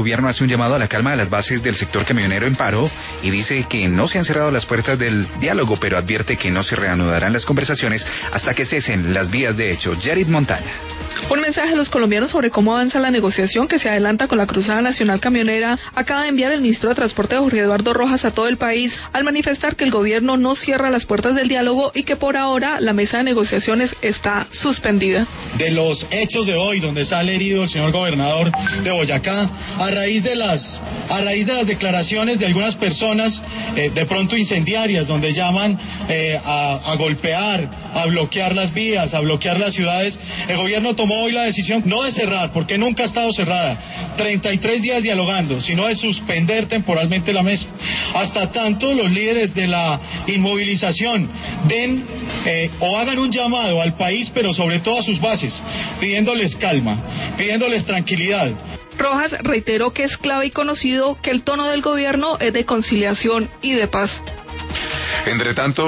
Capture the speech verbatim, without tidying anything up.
gobierno hace un llamado a la calma de las bases del sector camionero en paro y dice que no se han cerrado las puertas del diálogo, pero advierte que no se reanudarán las conversaciones hasta que cesen las vías de hecho. Yarit Montaña. Un mensaje a los colombianos sobre cómo avanza la negociación que se adelanta con la Cruzada Nacional Camionera acaba de enviar el ministro de Transporte Jorge Eduardo Rojas a todo el país al manifestar que el gobierno no cierra las puertas del diálogo y que por ahora la mesa de negociaciones está suspendida. De los hechos de hoy, donde sale herido el señor gobernador de Boyacá, a raíz de las a raíz de las declaraciones de algunas personas eh, de pronto incendiarias, donde llaman eh, a, a golpear, a bloquear las vías, a bloquear las ciudades, el gobierno tomó hoy la decisión no de cerrar, porque nunca ha estado cerrada, treinta y tres días dialogando, sino de suspender temporalmente la mesa, hasta tanto los líderes de la inmovilización den eh, o hagan un llamado al país, pero sobre todo a sus bases, pidiéndoles calma, pidiéndoles tranquilidad. Rojas reiteró que es clave y conocido que el tono del gobierno es de conciliación y de paz. Entre tanto,